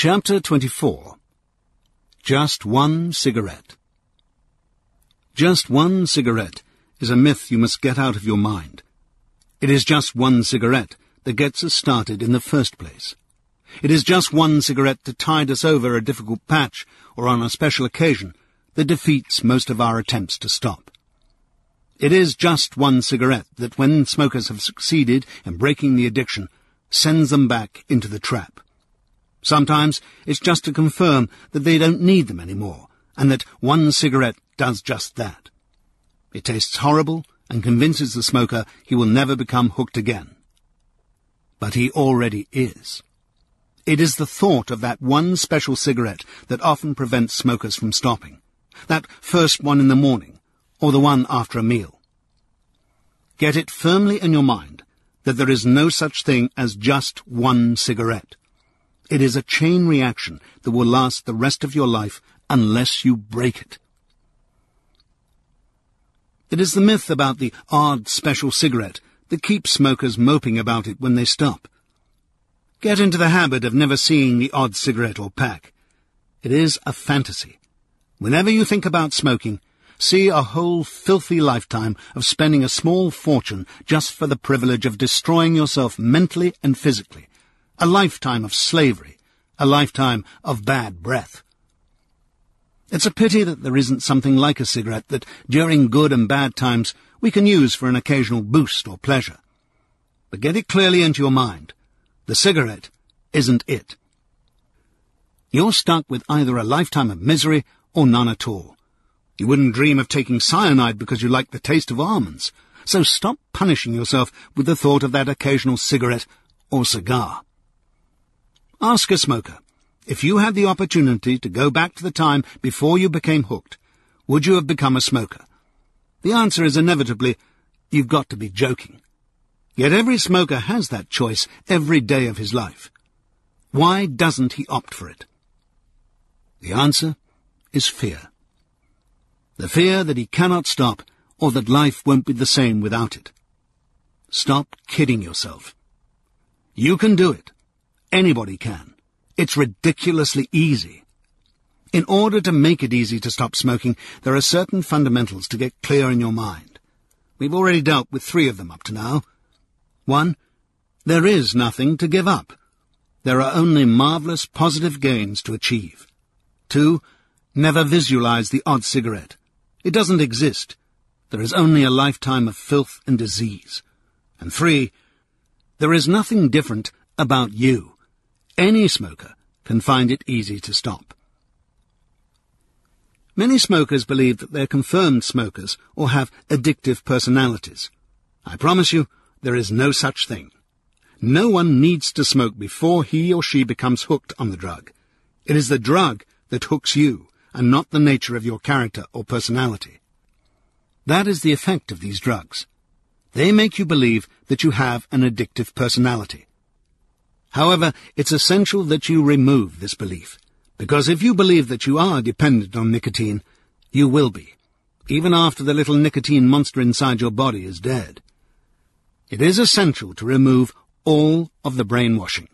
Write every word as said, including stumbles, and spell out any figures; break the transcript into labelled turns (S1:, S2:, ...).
S1: Chapter twenty-four. Just one cigarette. Just one cigarette is a myth you must get out of your mind. It is just one cigarette that gets us started in the first place. It is just one cigarette to tide us over a difficult patch or on a special occasion that defeats most of our attempts to stop. It is just one cigarette that, when smokers have succeeded in breaking the addiction, sends them back into the trap. Sometimes it's just to confirm that they don't need them anymore, and that one cigarette does just that. It tastes horrible and convinces the smoker he will never become hooked again. But he already is. It is the thought of that one special cigarette that often prevents smokers from stopping. That first one in the morning, or the one after a meal. Get it firmly in your mind that there is no such thing as just one cigarette. It is a chain reaction that will last the rest of your life unless you break it. It is the myth about the odd special cigarette that keeps smokers moping about it when they stop. Get into the habit of never seeing the odd cigarette or pack. It is a fantasy. Whenever you think about smoking, see a whole filthy lifetime of spending a small fortune just for the privilege of destroying yourself mentally and physically. A lifetime of slavery, a lifetime of bad breath. It's a pity that there isn't something like a cigarette that, during good and bad times, we can use for an occasional boost or pleasure. But get it clearly into your mind. The cigarette isn't it. You're stuck with either a lifetime of misery or none at all. You wouldn't dream of taking cyanide because you like the taste of almonds, so stop punishing yourself with the thought of that occasional cigarette or cigar. Ask a smoker, if you had the opportunity to go back to the time before you became hooked, would you have become a smoker? The answer is inevitably, you've got to be joking. Yet every smoker has that choice every day of his life. Why doesn't he opt for it? The answer is fear. The fear that he cannot stop, or that life won't be the same without it. Stop kidding yourself. You can do it. Anybody can. It's ridiculously easy. In order to make it easy to stop smoking, there are certain fundamentals to get clear in your mind. We've already dealt with three of them up to now. One, there is nothing to give up. There are only marvelous positive gains to achieve. Two, never visualize the odd cigarette. It doesn't exist. There is only a lifetime of filth and disease. And three, there is nothing different about you. Any smoker can find it easy to stop. Many smokers believe that they're confirmed smokers or have addictive personalities. I promise you, there is no such thing. No one needs to smoke before he or she becomes hooked on the drug. It is the drug that hooks you, and not the nature of your character or personality. That is the effect of these drugs. They make you believe that you have an addictive personality. However, it's essential that you remove this belief, because if you believe that you are dependent on nicotine, you will be, even after the little nicotine monster inside your body is dead. It is essential to remove all of the brainwashing.